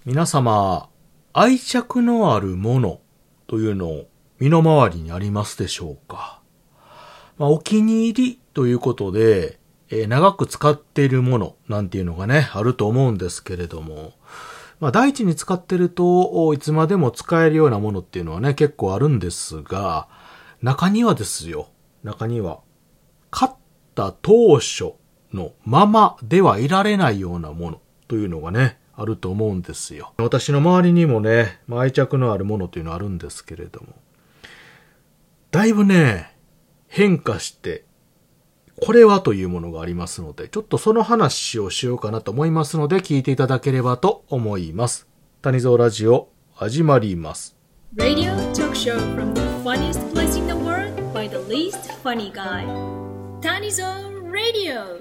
皆様、愛着のあるものというのを身の回りにありますでしょうか。お気に入りということで、長く使っているものなんていうのがね、あると思うんですけれども、第一に使ってるといつまでも使えるようなものっていうのはね、結構あるんですが、中には買った当初のままではいられないようなものというのがね、あると思うんですよ。私の周りにもね、愛着のあるものというのはあるんですけれども、だいぶね、変化して、これはというものがありますので、ちょっとその話をしようかなと思いますので、聞いていただければと思います。谷蔵ラジオ、始まります。 Radio talk show from the funniest place in the world by the least funny guy. Tanizo Radio.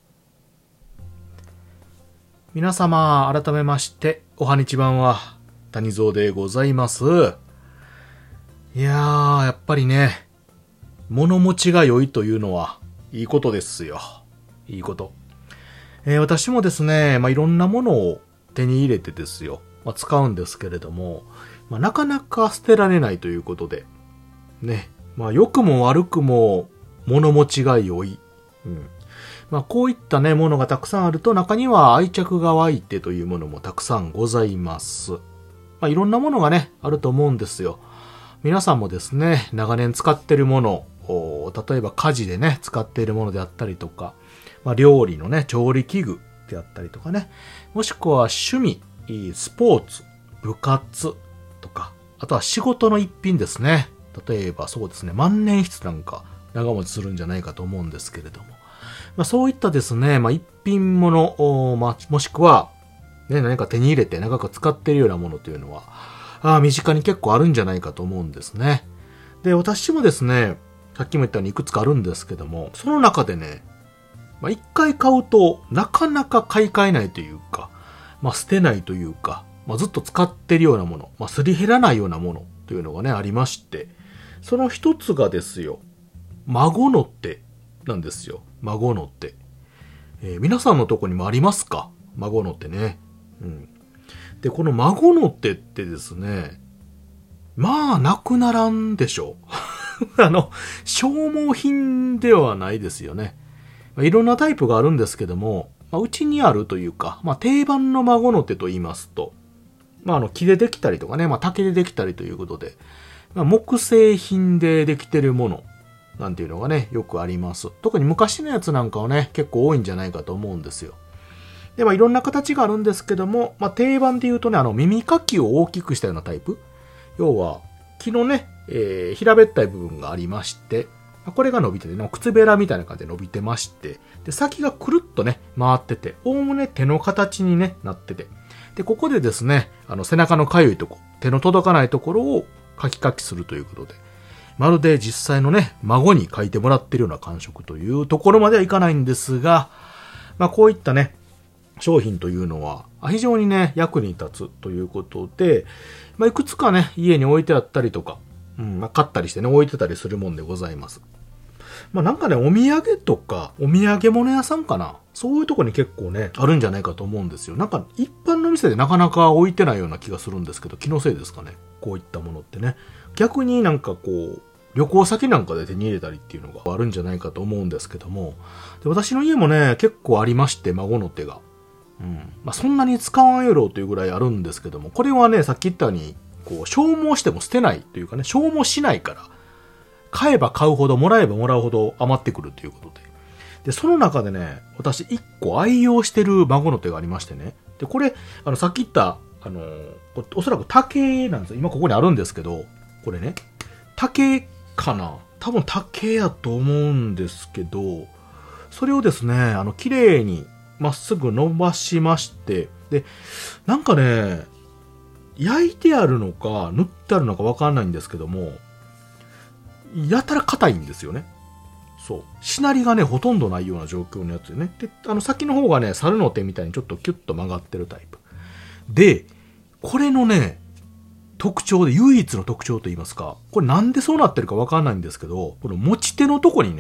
皆様、改めまして、おはにちばんは、谷蔵でございます。いやー、やっぱりね、物持ちが良いというのは、いいことですよ。いいこと。私もですね、いろんなものを手に入れてですよ、使うんですけれども、なかなか捨てられないということで、ね、良くも悪くも物持ちが良い。こういったね、ものがたくさんあると、中には愛着が湧いてというものもたくさんございます。いろんなものがね、あると思うんですよ。皆さんもですね、長年使っているもの、例えば家事でね、使っているものであったりとか、料理のね、調理器具であったりとかね、もしくは趣味、スポーツ、部活とか、あとは仕事の一品ですね。例えばそうですね、万年筆なんか長持ちするんじゃないかと思うんですけれども、そういったですね、一品もの、もしくは、ね、何か手に入れて長く使っているようなものというのは、身近に結構あるんじゃないかと思うんですね。で、私もですね、さっきも言ったようにいくつかあるんですけども、その中でね、一回買うとなかなか買い替えないというか、捨てないというか、ずっと使っているようなもの、すり減らないようなものというのがね、ありまして、その一つがですよ、孫の手なんですよ。孫の手。皆さんのとこにもありますか？孫の手ね。で、この孫の手ってですね、なくならんでしょう。消耗品ではないですよね。いろんなタイプがあるんですけども、うちにあるというか、定番の孫の手と言いますと、木でできたりとかね、竹でできたりということで、木製品でできてるもの、なんていうのがね、よくあります。特に昔のやつなんかはね、結構多いんじゃないかと思うんですよ。で、いろんな形があるんですけども、定番で言うとね、耳かきを大きくしたようなタイプ。要は、木のね、平べったい部分がありまして、これが伸びてて、靴べらみたいな感じで伸びてまして、で、先がくるっとね、回ってて、おおむね手の形にね、なってて、で、ここでですね、背中のかゆいとこ、手の届かないところをカキカキするということで、まるで実際のね、孫に書いてもらってるような感触というところまではいかないんですが、こういったね、商品というのは非常にね、役に立つということで、いくつかね、家に置いてあったりとか、買ったりしてね、置いてたりするもんでございます。なんかね、お土産とか、お土産物屋さんかな、そういうとこに結構ね、あるんじゃないかと思うんですよ。なんか一般の店でなかなか置いてないような気がするんですけど、気のせいですかね。こういったものってね。逆になんかこう、旅行先なんかで手に入れたりっていうのがあるんじゃないかと思うんですけども、で、私の家もね、結構ありまして、孫の手が。そんなに使わんやろというぐらいあるんですけども、これはね、さっき言ったように、こう、消耗しても捨てないというかね、消耗しないから、買えば買うほど、もらえばもらうほど余ってくるということで。で、その中でね、私一個愛用してる孫の手がありましてね。で、これ、さっき言った、おそらく竹なんですよ。今ここにあるんですけど、これね、竹かな？多分竹やと思うんですけど、それをですね、綺麗にまっすぐ伸ばしまして、で、なんかね、焼いてあるのか、塗ってあるのかわかんないんですけども、やたら硬いんですよね。そう。しなりがね、ほとんどないような状況のやつでね。で、先の方がね、猿の手みたいにちょっとキュッと曲がってるタイプ。で、これのね、特徴で、唯一の特徴と言いますか、これなんでそうなってるかわかんないんですけど、この持ち手のとこに、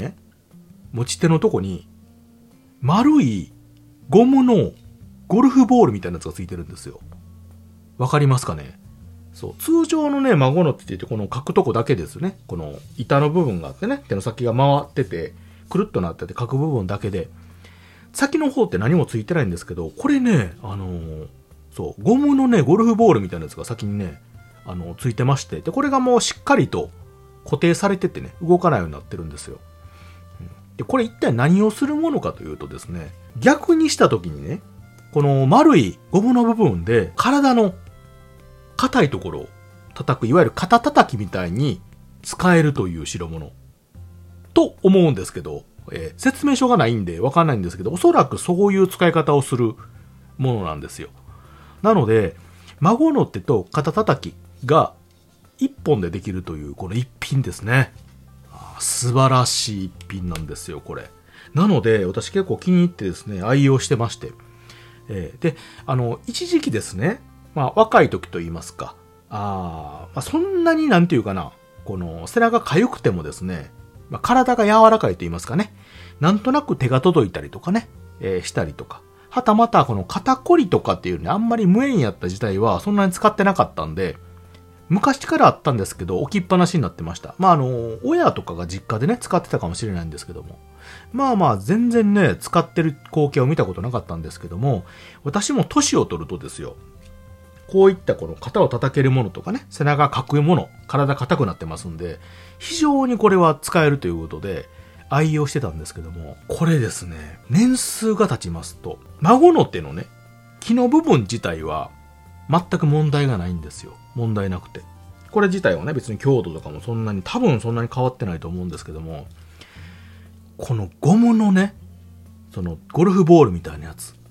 丸いゴムのゴルフボールみたいなやつがついてるんですよ。 わかりますかね。そう。通常のね、孫の手って言って、この書くとこだけですね。この板の部分があってね、手の先が回ってて、くるっとなってて書く部分だけで、先の方って何もついてないんですけど、これね、そう、ゴムのね、ゴルフボールみたいなやつが先にね、ついてまして、で、これがもうしっかりと固定されててね、動かないようになってるんですよ。で、これ一体何をするものかというとですね、逆にした時にね、この丸いゴムの部分で体の硬いところを叩く、いわゆる肩叩きみたいに使えるという代物と思うんですけど、説明書がないんでわかんないんですけど、おそらくそういう使い方をするものなんですよ。なので、孫の手と肩叩きが一本でできるというこの一品ですね。素晴らしい一品なんですよ、これ。なので、私結構気に入ってですね、愛用してまして。で、一時期ですね、まあ若い時と言いますか、そんなになんていうかな、この背中が痒くてもですね、まあ、体が柔らかいと言いますかね、なんとなく手が届いたりとかね、したりとか、はたまたこの肩こりとかっていうね、あんまり無縁やった時代はそんなに使ってなかったんで、昔からあったんですけど、置きっぱなしになってました。まあ親とかが実家でね、使ってたかもしれないんですけども。全然ね、使ってる光景を見たことなかったんですけども、私も年を取るとですよ、こういったこの肩を叩けるものとかね、背中がかくもの、体硬くなってますんで、非常にこれは使えるということで、愛用してたんですけども、これですね、年数が経ちますと、孫の手のね、木の部分自体は全く問題がないんですよ。問題なくて。これ自体はね、別に強度とかも多分そんなに変わってないと思うんですけども、このゴムのね、そのゴルフボールみたいなやつ。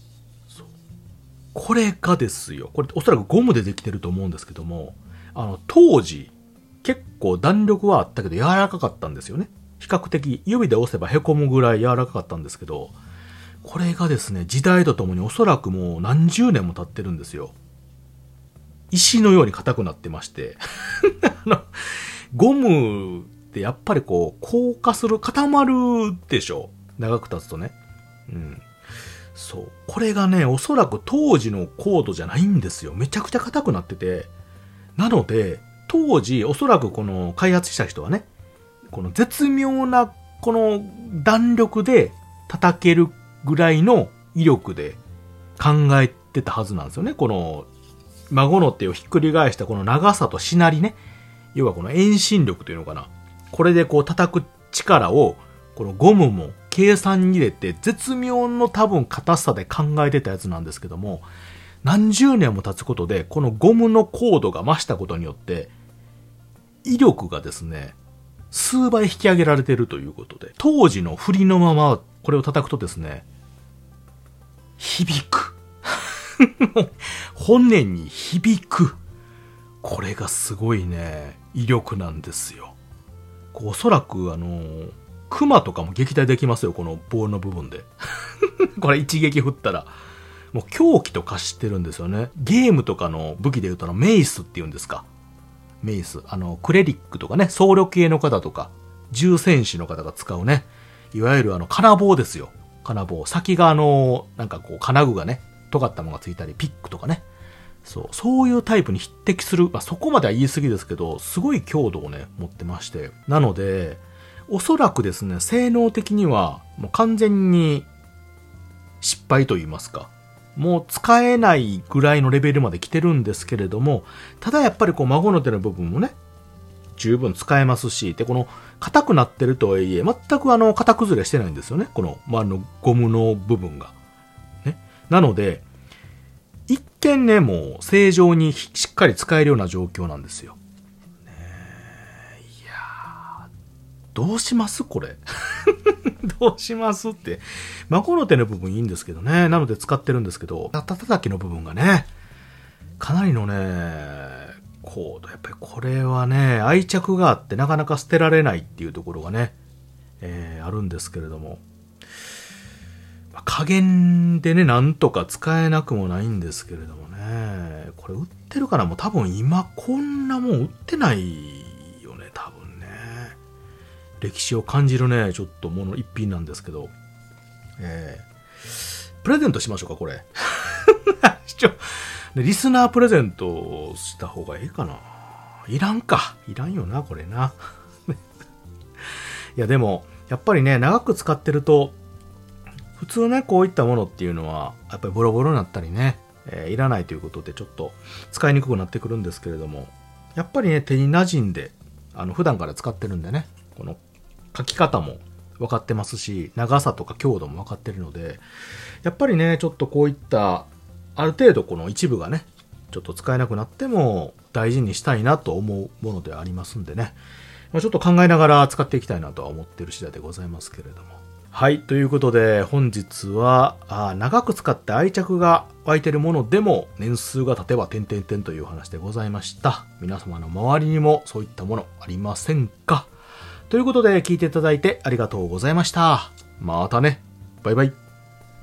これがですよ。これおそらくゴムでできてると思うんですけども、当時、結構弾力はあったけど柔らかかったんですよね。比較的指で押せば凹むぐらい柔らかかったんですけど、これがですね、時代とともにおそらくもう何十年も経ってるんですよ。石のように硬くなってまして。ゴムってやっぱりこう、硬化する、固まるでしょ。長く経つとね。うん。そう。これがね、おそらく当時のコードじゃないんですよ。めちゃくちゃ硬くなってて。なので、当時、おそらくこの開発した人はね、この絶妙なこの弾力で叩けるぐらいの威力で考えてたはずなんですよね。この孫の手をひっくり返したこの長さとしなりね。要はこの遠心力というのかな。これでこう叩く力をこのゴムも計算に入れて絶妙の多分硬さで考えてたやつなんですけども、何十年も経つことでこのゴムの硬度が増したことによって威力がですね、数倍引き上げられているということで、当時の振りのままこれを叩くとですね、響く。骨に響く。これがすごいね、威力なんですよ。おそらく熊とかも撃退できますよ、この棒の部分で。これ一撃振ったら。もう凶器と化してるんですよね。ゲームとかの武器で言うとメイスって言うんですか。メイス。クレリックとかね、僧侶系の方とか、銃戦士の方が使うね、いわゆる金棒ですよ。金棒。先がなんかこう、金具がね、尖ったものがついたり、ピックとかね。そういうタイプに匹敵する、そこまでは言い過ぎですけど、すごい強度をね、持ってまして。なので、おそらくですね、性能的には、もう完全に失敗と言いますか。もう使えないぐらいのレベルまで来てるんですけれども、ただやっぱりこう孫の手の部分もね、十分使えますし、で、この硬くなってるとはいえ、全く型崩れしてないんですよね。この周りのゴムの部分が。ね。なので、一見ね、もう正常にしっかり使えるような状況なんですよ。ね、いやー、どうしますこれ。どうしますって。孫の手の部分いいんですけどね。なので使ってるんですけど、叩きの部分がね、かなりのね、コード。やっぱりこれはね、愛着があってなかなか捨てられないっていうところがね、あるんですけれども。加減でね、なんとか使えなくもないんですけれどもね。これ売ってるかな？もう多分今こんなもん売ってないよね、多分ね。歴史を感じるね、ちょっともの一品なんですけど。プレゼントしましょうか、これ。 で、リスナープレゼントした方がいいかな。いらんか。いらんよな、これな。いや、でも、やっぱりね、長く使ってると、普通ね、こういったものっていうのは、やっぱりボロボロになったりね、いらないということでちょっと使いにくくなってくるんですけれども、やっぱりね、手に馴染んで、普段から使ってるんでね、この書き方も分かってますし、長さとか強度も分かってるので、やっぱりね、ちょっとこういった、ある程度この一部がね、ちょっと使えなくなっても大事にしたいなと思うものでありますんでね、ちょっと考えながら使っていきたいなとは思ってる次第でございますけれども。はい、ということで本日は長く使って愛着が湧いているものでも年数が経てば点々点という話でございました。皆様の周りにもそういったものありませんか？ということで聞いていただいてありがとうございました。またね。バイバイ。